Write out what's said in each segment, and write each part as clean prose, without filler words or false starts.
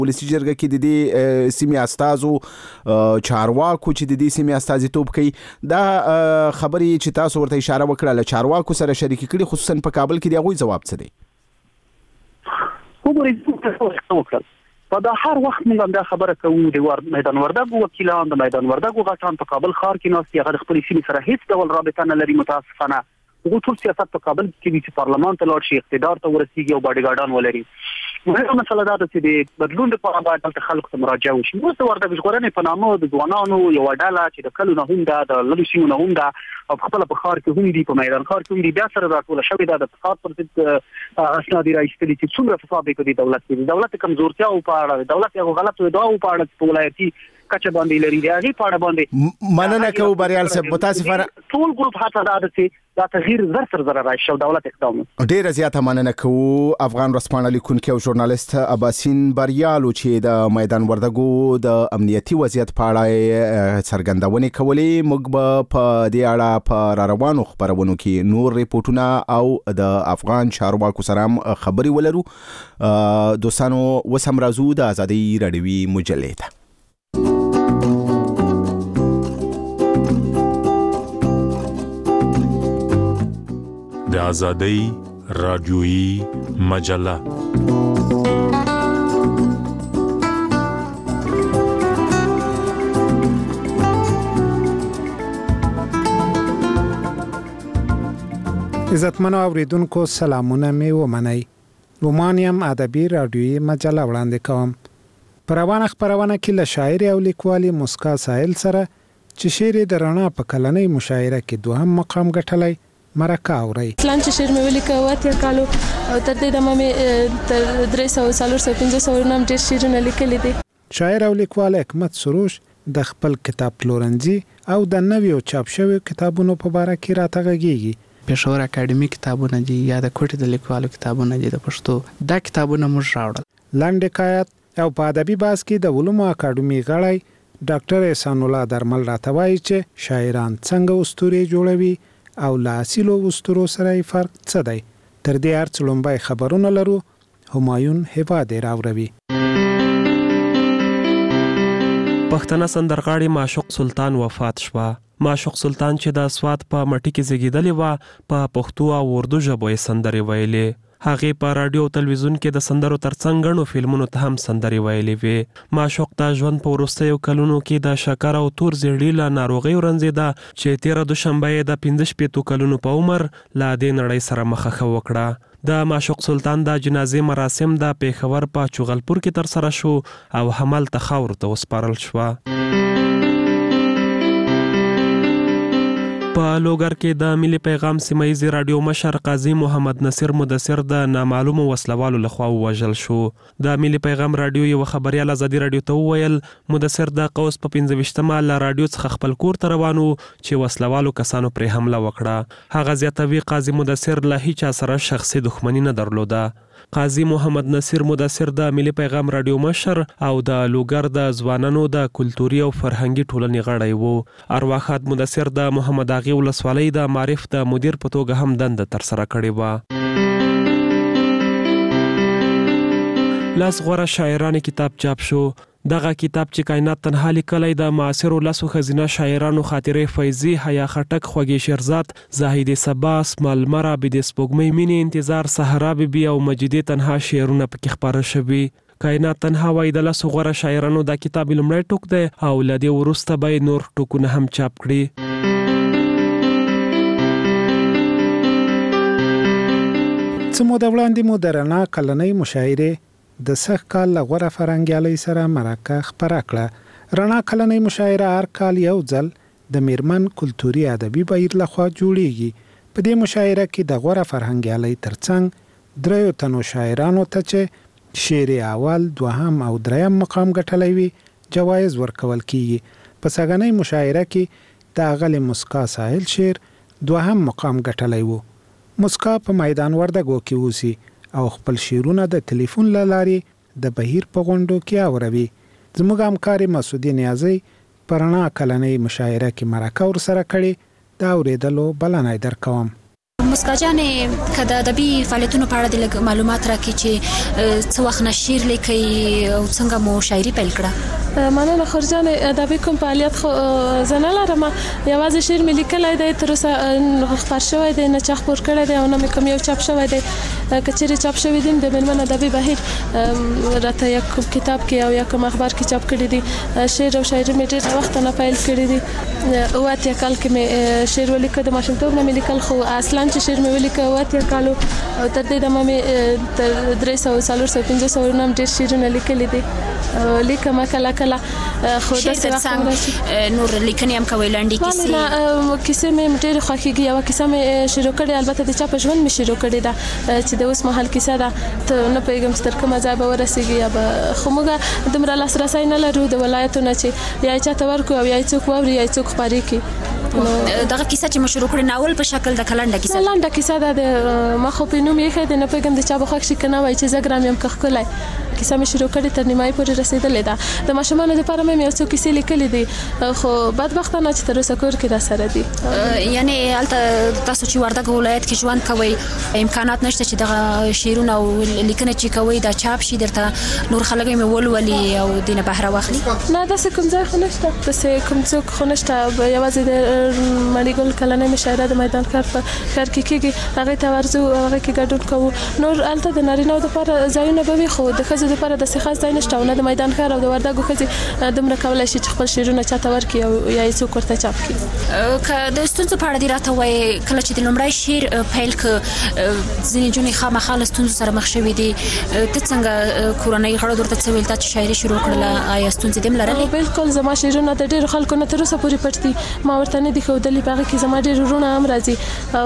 ولسی جرګه کې د دې سیمې استازو چارواکو چې د دې سیمې استازیتوب کوي دا خبرې چې تاسو ورته اشاره وکړه له چارواکو سره شریک کړي خصوصا په کابل کې دی هغوی ځواب څه دی؟ وګورئ په دا هر وخت موږ دا خبره کوو د میدان وردګو وکیلان د میدان وردګو غټان په کابل ښار کې ناست هغه خپل سیمې سره هیڅ ډول رابطه نه لري متاسفانه هغه ټول سیاست په کابل کې چې پارلمان ته لاړ شي اقتدار ته ورسیږي او باډیګارډان ولري مهمه مسله دا ده چې د بدلون لپاره باید د خلکو ته مراجعه وشي نو د وردګ ژغورنې په نامه د ځوانانو یو ډله چې د کلو نه هم د لږ سیمو نه هم ده او خپل په ښار کې هم دي په میدان ښار کې هم دي بیا سره راټول شوی دا د فساد پر ضد اسناد راایستلي چې څومره فساد کوي د دولت کې د دولت کمزورتیا او په اړه د دولت یو غلط ادعا او په اړه په ولایتي کچه باندې لري دی هغه په اړه باندې مننه کوم بریال صاحب متاسفانه ټول ګروپ هڅه ده چې دا تغییر زر راشي او دولت اقدام ډیر زیاته مننه کوم افغان رسپانه لیکونکي او ژورنالیست اباسین بریالو چې د میدان وردګو د امنیتي وضعیت په اړه څرګندونې کولې موږ په دې اړه په روانو خبرونو کې نور ریپورتونه او د افغان چارواکو سره خبري ولرو دوستانو وسم راځو د ازادي رادیوي مجلې ته د آزادۍ رادیویی مجله عزتمنو اوریدونکو سلامونه می ومنئ رومانیم ادبی رادیویی مجله وړاندې کوم پر روانه خبرونه کې له شاعر او لیکوالي مسکا ساحل سره چې شعر د رڼا په کلنۍ مشاعره کې دوهم مقام ګټلی مرکه اوري پلان چې شعر مې ولیکه واته کالو او تر دې د مې تر 300 نام ډېر شعرونه لیکلي دي شاعر او لیکوال حکمت سروش د خپل کتاب پلورنځي او د نویو چاپ شوی کتابونو په اړه کې راتغږیږي پېښور اکیډمي کتابونه دي یا د کوټې د لیکوالو کتابونه دي د پښتو دا کتابونه موږ راوړل لاندې حکایت او په ادبي باز کې د علومو اکاډمي غړی ډاکټر احسان الله درمل راته وایي چې شاعران څنګه اسطورې جوړوي او لاسیلو اسطورو سره فرق څه دی تر دې هر څلومبای خبرونه لرو همایون هیواد راوړي پښتنه سندرغاړي معشوق سلطان وفات شوه معشوق سلطان چې د اسوات په مټي کې زیږیدلی و په پښتو او اردو ژبو یې سندرې ویلې هغه په رادیو او تلویزیون کې د سندرو ترڅنګ غنو فلمونو ته هم سندرې ویلې وي معشوق د ژوند په وروستیو کلونو کې د شکر او تور زیړی له ناروغۍ ورنځیده چې 13 دوشنبه د 15 کلونو په عمر لا د نړۍ سره مخه وکړه د معشوق سلطان د جنازې مراسم د پیښور په چغلپور کې تر سره شو او حمل تخاور ته وسپارل شو په لوګر کې د ملي پیغام سیمایي رادیو مشر قاضي محمد نصیر مدثر د نامعلومو وسلوالو لخوا وژل شو د ملي پیغام رادیو یو خبريال ازادي رادیو ته وویل مدثر د قوس په 15مه ل رادیو څخه خپل کور ته روانو چې وسلوالو کسانو پر حمله وکړه هغه زیاتوي قاضي مدثر له هیڅ سره شخصي دښمنی نه درلوده قاضي محمد نصیر مدثر د ملي پیغام رادیو مشر او د لوګر د ځوانانو د کلتوري او فرهنګي ټولنې غړی وو ارواښاد مدثر د محمد اغي ولسوالۍ د معرف د مدیر په توګه هم دنده تر سره کړې و لاس غوره شاعرانو کتاب چاپ شو دغه کتاب چې کائنات تنها لیکلی د معاصرو لاسو خزینه شاعرانو خاطرې فیضی حیا خټک خوږی شیرزاد زاهد صبا اسماعیل لمر عابد سپوږمۍ مینې انتظار صحرا بیبي او مجیدې تنها شعرونه پکې خپاره شوي کائنات تنها وای د لاسو غوره شاعرانو د کتاب لومړی ټوک دی او لدې وروسته به نور ټوکونه هم چاپ کړي څه موده وړاندې مو د رڼا کلنۍ مشاعرې د سخت کال لغوره فرنګیالۍ سره مرکه خبره کړه رڼا کلنۍ مشاعره هر کال یو ځل د میرمن کلتوري ادبي بهیر لخوا جوړیږي په دې مشاعره کې د غوره فرهنګیالۍ ترڅنګ دریو تنو شاعرانو ته چې شعر اول دوهم او دریم مقام ګټلی وي جوایز ورکول کیږي په سږنۍ مشاعره کې د اغلې مسکا ساحل شعر دوهم مقام ګټلی وو مسکا په میدان وردګو کې اوسي او خپل شعرونه د ټلیفون له لارې د بهیر په غونډو کې اوروي زموږ همکار مسعودي نیازی پرانا کلنۍ مشاعره کې مرکه ور سره کړي دا اوریدلو بلنه درکوم مسکا جانې که د ادبي فعالیتونو په اړه د لږ معلومات راکړي چې څه وخت نه شعر لیکئ او څنګه مو شاعري پیل کړه؟ مننه خورجان. ادبي کوم فعالیت خو زه نه لرم، یوازې شعر مې لیکلی دی، تر اوسه خپور شوی دی نه چا خپور کړی دی او نه مې کوم یو چاپ شوی دی. که چیرې چاپ شوی دی د میرمن ادبي بهیر راته یا کوم کتاب کې او یا کوم اخبار کې چاپ کړی دی. شعر او شاعري مې ډېر وخت نه پیل کړی دی. اوه اتیا کال کې مې شعر ولیکه، د ماشومتوب نه مې لیکل، خو اصلا چې شعر مې ولیکه اوه اتیا کالو او تر دې دمه مې تر 300 400 500 نه ډېر شعرونه لیکلي دي. لیکم کله کله خو داسې څنګه نور لیکنې هم کوي لنډې کیسې؟ کیسې مې ډېرې خوښېږي. یوه کیسه مې شروع کړې، البته د چا په ژوند مې شروع کړې ده چې د اوس مهال کیسه ده. ته نه پوهېږم چې تر کومه ځای به ورسېږي یا به، خو موږ دومره لاسرسی نه لرو د ولایتونه چې یا یې چاته ورکړو او یا یې څوک واوري یا یې څوک خپرې کړي. دغه کیسه چې مو شروع کړې ناول په شکل ده که لنډه کیسه؟ لنډه کیسه ده. د ما خو په نوم یې ایښی دی، نه پوهېږم د چا به خوښ شي که نه وایي چې زه ګرام یم که ښکلی. کیسه مې شروع کړې، تر نیمایي پورې رسېدلې ده. د ماشومانو دپاره مې یو څو کیسې لیکلې دي، خو بدبختانه چې تر اوسه کور کې راسره دي. یعنې هلته تاسو چې وردګ ولایت کې ژوند کوئ، امکانات نشته چې دغه شعرونه او لیکنه چې کوئ دا چاپ شي، درته نور خلک یې ولولي او دې نه بهره واخلي؟ نه، داسې کوم ځای خو نشته، داسې کوم څوک خو نشته. یوازې د مړي ګل کلنۍ مشاعره د میدان ښار په ښار کې کېږي، هغې ته ورځو، هغې کې ګډون کوو. نور هلته د نارینه‌و دپاره ځایونه به وي، خو د ښځو دپاره داسې خاص ځای نشته او نه د میدان ښار او د وردګو ښځې دومره کولی شي چې خپل شعرونه چاته ورکړي او یا یې څوک ورته چاپ کړي. که د ستونزو په اړه دې راته ووایې، کله چې د لومړی شعر پیل کړه ځینې نجونې خامخا له ستونزو سره مخ شوې دي، ته څنګه کورنۍ غړو درته څه ویل تا چې شاعري شروع کړله؟ آیا ستونزې دې هم لرلې؟ بالکل، زما شعرونه د ډېرو خلکو نه تر اوسه پورې پټ دي، ما ورته نه دي ښودلي. په هغې کې زما ډېر وروڼه هم راځي او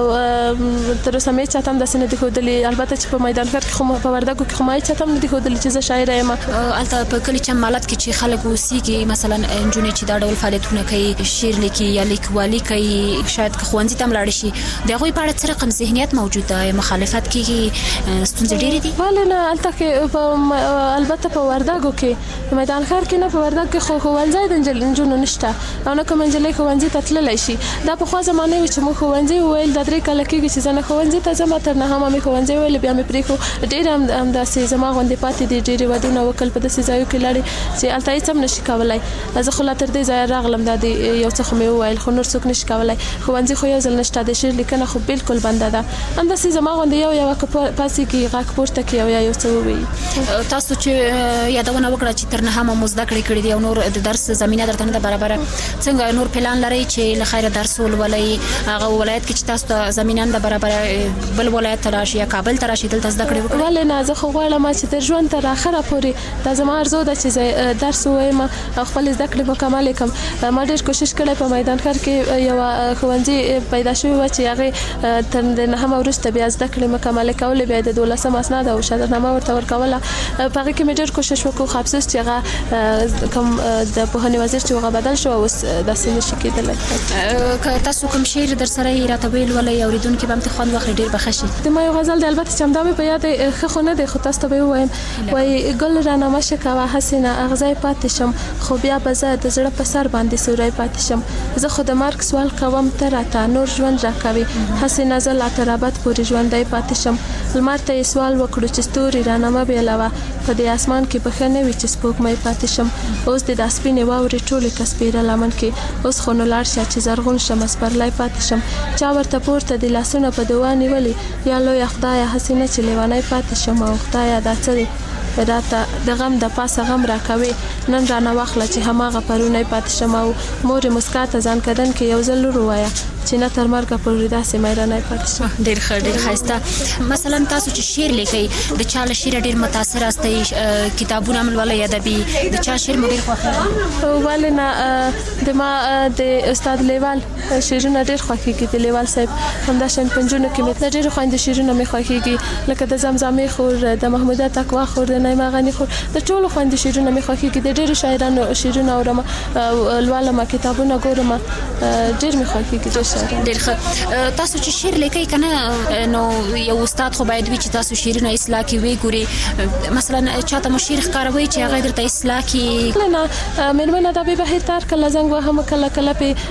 تر اوسه مې چاته هم داسې نه دي ښودلي. البته چې په میدان ښار کې خو په وردګو کې خو ما چاته هم نه دي ښودلي چې زه شاعره یم. هلته په کلي چمالت کې چې خلک اوسېږي، مثلا نجونې چې دا ډول فعالیتونه کوي، شعر لیکي یا لیکوالي کوي، شاید که ښوونځي ته هم لاړ شي، د هغوی په اړه څه رقم ذهنیت موجود ده؟ مخالفت کېږي؟ ستونزې ډېرې دي؟ ولې نه، هلته کې البته په وردګو کې، په میدان ښار کې نه، په وردګ کې خو ښوونځی د نجونو نشته او نه کوم نجلۍ ښوونځي ته تللی شي. دا پخوا زمانې وي چې موږ ښوونځي وویل، دا 3 کاله کېږي چې زه نه ښوونځي ته ځم، تر نهمه مې ښوونځي وویل، بیا مې پرېښو. ډېر همداسې زما غوندې پاتې دي، ډېرې ودونه وکړل په داسې ځایو کې لاړې چې هلته هېڅ هم نشي کولی. زه خو لا تر دې ځایه راغلم، دا د یو څه خو مې وویل، خو نور څوک نشي کولی. ښوونځي خو یو ځل نشته، د شعر لیکنه خو بالکل بنده ده. همداسې زما غوندې یوه که پاسېږي غږ پورته کړي او یا یو څه ووایي. تاسو چې یادونه وکړه چې تر نهمه مو زده کړې کړي دي او نور د درس زمینه درته نه ده برابره، څنګه نور پلان لرئ چې له خیره درس ولولئ؟ هغه ولایت کې چې تاسو ته زمینه نه ده برابره، بل ولایت ته راشي یا کابل ته راشي دلته زده کړې وکړئ؟ ولې نه، زه خو غواړم چې تر ژوند تر اخره پورې دا زما ارزو ده چې زه درس ووایم او خپل زده کړې مکمل کړم. ما ډېر کوشش کړی، په میدان ښار کې یوه ښوونځي پیدا شوی و چې هغې تر د نهمه وروسته بیا زده کړې مکملې کولې، بیا د 12 اسناد او شهادتنامه ورته ورکوله. په هغې کې مې ډېر کوشش وکړو، خو افسوس چې هغه کوم د پوهنې وزیر چې هغه بدل شو، اوس داسې نشي کېدلی. که تاسو کوم شعر در سره یې راته ویلولی، اورېدونکي به هم ترې خوند واخلي، ډېر به ښه شي. د ما یو غزل دی، البته چې همدا مې په یاد دی، ښه خو نه دی، خو تاسو ته به یې ووایم. وایي ګل رانه مه کوه هسې نه اغزی پاتې شم، خو بیا به زه د زړه په سر باندې سوری پاتې شم. زه خو د مرګ سوال کوم، ته راته نور ژوند راکوي، هسې نه زه لا تر ابد پورې ژوندی پاتې شم. لمر ته یې سوال وکړو چې ستوري رانه مه بېلوه، په دې اسمان کې به ښه نه وي چې سپوږمۍ پاتې شم. اوس د دا سپینې واورې ټولې که سپېره لمن کې، اوس خو نو لاړ شه چې زرغون شم، سپرلی پاتې شم. چا ورته پورته د لاسونه په دعا نیولي، یا لویه خدایه هسې نه چې لیونی پاتې شم. او خدایه دا څه دی راته د غم د پاسه غم راکوي، نن رانه واخله چې هماغه پرونی پاتې شم. او مورې مسکا ته ځان کدن کې یو ځل لور ووایه چې نه تر مرګه پورې داسې میرانی پاتې شم. ډېر ښه، ډېر ښایسته. مثلا تاسو چې شعر لیکئ، د چا له شعره ډېر متاثر یاستئ؟ کتابونه هم لولئ ادبي؟ د چا شعر مو ډېر خوښېږي؟ ولې نه، د ما د استاد لیوال شعرونه ډېر خوښېږي، د لیوال صاحب. همداشان په نجونو کې مې د ډېرو خویندو شعرونه مې خوښېږي، لکه د زمزمې خور، د محموده تقوا خور، د نعیمه غني خور، د ټولو خویندو شعرونه مې خوښېږي. د ډېرو شاعرانو شعرونه اورم، لولم، کتابونه ګورم، ډېر مې خوښېږي. شاعران. ډېر ښه. تاسو چې شعر لیکئ کنه نو یو استاد خو باید وي چې تاسو شعرونه اصلاح کوي وی ګوري، مثلا چاته مو شعر ښکاروي چې هغه درته اصلاح کوي؟ نه مېرمن ادبي بهیر تار کله زنګ وهم کله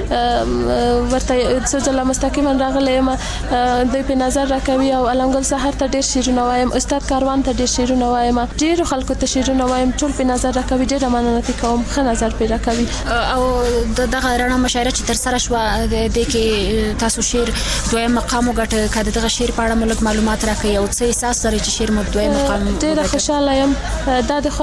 په ورته سجله مستقیما راغلی یم دوی په نظر راکوي او علمګل سحر ته ډېر شعرونه وایم، استاد کاروان ته ډېر شعرونه وایم، ډېر خلکو ته شعرونه وایم، ټول په نظر راکوي، ډېر مننه کوم، ښه نظر پې راکوي. او دغه رڼا مشاعره چې تر سره شوه د کې تاسو شعر دویم مقام وګټه، که دغه شعر په اړه مو لږ معلومات راکړئ او څه احساس لرئ چې شعر مو دویم مقام وګټه؟ ډېره خوشحاله یم، دا د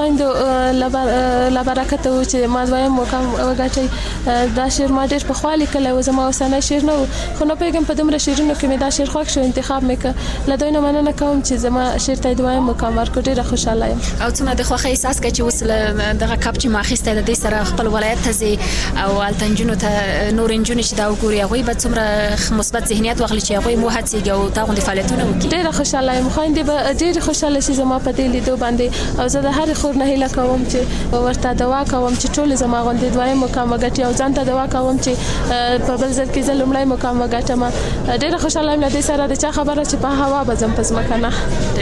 خویندو له برکته و چې ما دویم مقام وګټئ. دا شعر ما ډېر پخوا لیکلی و، زما اوسنی شعر نه و، خو نه پوهېږم په دومره شعرونو کې مې دا شعر خوښ شو، انتخاب مې کړ. له دوی نه مننه کوم چې زما شعر ته دویم مقام ورکړ. ډېره خوشحاله یم. او څومره د خوښۍ احساس کوئ چې اوس دغه کپ چې ما اخیستی د دې سره خپل ولایت ته ځي او هلته نجونو ته نور نجونې چې دا وګوري هغوی به څومره مثبت ذهنیت واخلي چې هغوی مو هڅېږي او دا غوندې فعالیتونه وکړي؟ ډېره خوشحاله یم. خویندې به ډېرې خوشحاله شي زما په دې لیدو باندې، او زه د هرې خور نه هیله کوم چې ورته دعا کوم چې ټولې زما غوندې دویم مقام وګټي، او ځان ته دعا کوم چې په بل ځل کې زه لومړی مقام وګټم. ډېره خوشحاله یم له دې سره د چا خبره چې په هوا به ځم په ځمکه نه.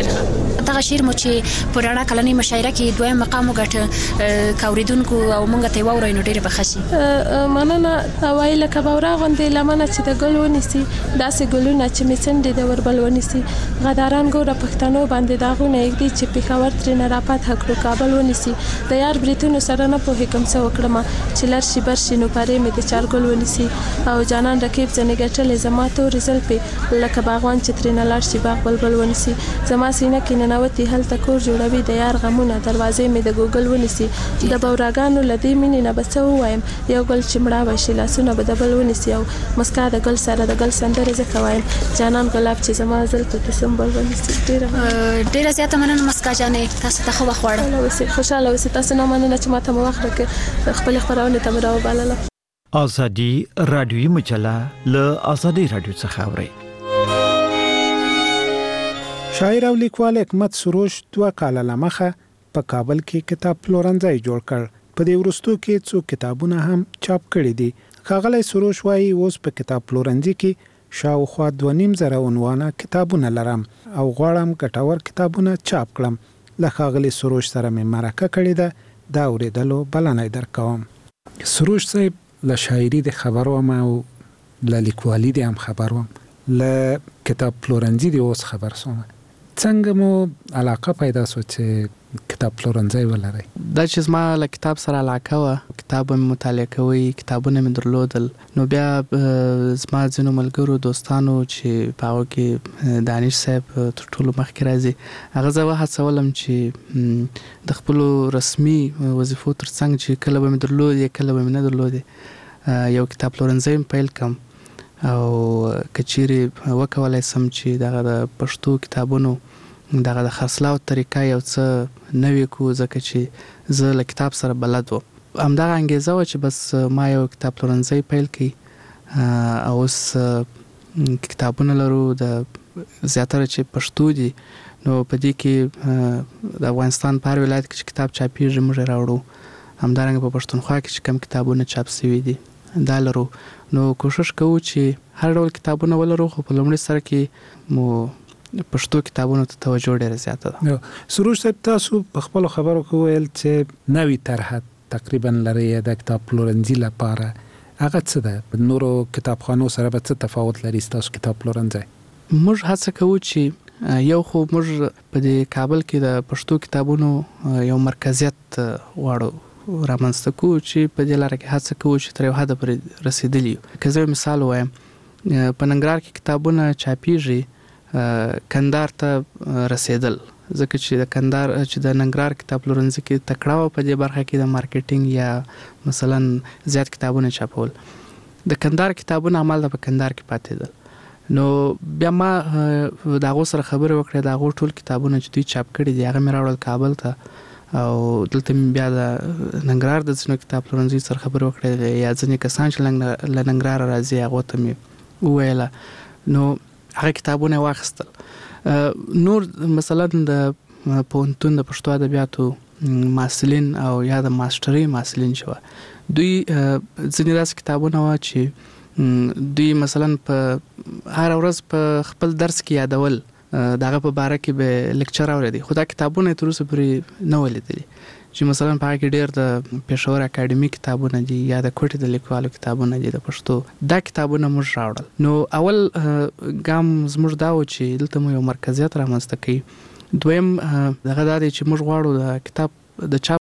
دغه شعر مو چې په رڼا کلنۍ مشاعره کې دویم مقام وګټه که اورېدونکو او موږ ته یې واورئ نو ډېرې به ښه شي. مننه. وایي لکه بورا غوندې لمنه چې د ګل ونیسي، داسې ګلونه چې مې څنډې د وربل ونیسي، غداران ګوره پښتنو باندې داغونه یږدي چې پېښور ترېنه راپاتې کړو کابل ونیسي. د یار بریتونو سره نه پوهېږم څه وکړم چې لر شي بر شي نو پرې مې د چارګل ونیسي. او جانان رقیب ځنې ګټلې زما تورې زلفې لکه باغوان چې ترېنه لاړ شي باغ بلبل ونیسي. زما سینه کې ننوتي هلته کور جوړوي د یار غمونه، دروازې مې د ګوګل ونیسي. د بوراګانو له دې مینې نه به څه ووایم، یو ګل چې مړه وشي لاسونه به د بل ونیسي. او مسکا د ګل سره د ګل سندرې ځکه وایم، جانان ګلاب چې زما زلفې په سمبل ونیسي. ډېره زیاته مننه مسکا جانې، تاسو ته ښه وخت غواړم. خوشحاله اوسئ. تاسو نه مننه چې ما ته مو وخت راکړ، خپلې خپرونې ته مې راوبلله. ازادي رادیوي مجله له ازادي رادیو څخه اورئ. شاعر او لیکوال حکمت سروش 2 کاله لمخه په کابل کې کتاب پلورنځای جوړ کړ. په دې وروستو کې څو کتابونه هم چاپ کړي دي. ښاغلی سروش وایي اوس په کتاب پلورنځي کې شاوخوا 2,500 عنوانه کتابونه لرم او غواړم ګټور کتابونه چاپ کړم. له ښاغلي سروش سره مې مرکه کړې ده، دا اورېدلو بلنه درکوم. سروش صاحب له شاعري د خبرو او له لیکوالي د هم خبرو، له کتاب پلورنځي د اوس خبر سوم. څنګه مو علاقه پیدا سو چې کتاب پلورنځي ولرئ؟ دا چې زما له کتاب سره علاقه وه، کتاب مې مطالعه کوي، کتابونه مې درلودل، نو بیا زما ځینو ملګرو دوستانو چې په هغو کې دانش صاحب تر ټولو مخکې راځي، هغه زه وهڅولم چې د خپلو رسمي وظیفو تر څنګ چې کله به مې درلودې کله به مې نه درلودې یو کتاب پلورنځی مې پیل کړم، او که چیرې وکولی سم چې دغه د پښتو کتابونو دغه د خرڅلاو طریقه یو څه نوې کړو، ځکه چې زه له کتاب سره بلد وم. همدغه انګیزه وه چې بس ما یو کتاب پلورنځی پیل کړي او اوس کتابونه لرو د زیاتره چې پښتو دي، نو په دې کې د افغانستان په هر ولایت کې چې کتاب چاپېږي موږ یې راوړو. همدارنګه په پښتونخوا کې چې کم کتابونه چاپ شوي دي دا لرو. نو کوشش کوو چې هر ډول کتابونه ولرو، خو په لومړي سر کې مو پښتو کتابونو ته توجه ډېره زیاته ده. سروش صاحب تاسو په خپلو خبرو کې ویل چې نوې طرحه تقریبا لري د کتاب پلورنځي لپاره، هغه څه ده؟ نورو کتابخانو سره به څه تفاوت لري ستاسو کتاب پلورنځی؟ موږ هڅه کوو چې یو خو موږ په دې کابل کې د پښتو کتابونو یو مرکزیت غواړو رامنځته کوو، چې په دې لاره کې هڅه کوو چې تر یو حده پورې رسېدلي یو. که زه مثال ووایم، په ننګرهار کې کتابونه چاپېږي کندهار ته رسېدل، ځکه چې د کندهار چې د ننګرهار کتاب پلورنځي کې تکړه وه په دې برخه کې د مارکیټینګ یا مثلا زیات کتابونه چاپول. د کندهار کتابونه همالته په کندهار کې پاتېدل. نو بیا ما د هغو سره خبرې وکړې، د هغو ټول کتابونه چې دوی چاپ کړي دي هغه مې راوړل کابل ته، او دلته مې بیا د ننګرهار د ځینو کتاب پلورنځي سره خبرې وکړې، یا ځینې کسان چې له ننګرهاره راځي هغو ته مې وویله، نو هغه کتابونه واخیستل. نور مثلا د پوهنتون د پښتو ادبیاتو محصلین او یا د ماسټرۍ محصلین چې وه، دوی ځینې داسې کتابونه وه چې دوی مثلا په هر ورځ په خپل درس کې یادول دغه په باره کې به لیکچر اورېدي، خو دا کتابونه تر اوسه پورې نه ولیدلي چې مثلا په هغه کې ډېر د پېښور اکاډمي کتابونه دي یا د کوټې د لیکوالو کتابونه دي د پښتو. دا کتابونه موږ راوړل. نو اول ګام زموږ دا و چې دلته مو یو مرکزیت رامنځته کړي. دویم دغه دا دی چې موږ غواړو د کتاب د چاپ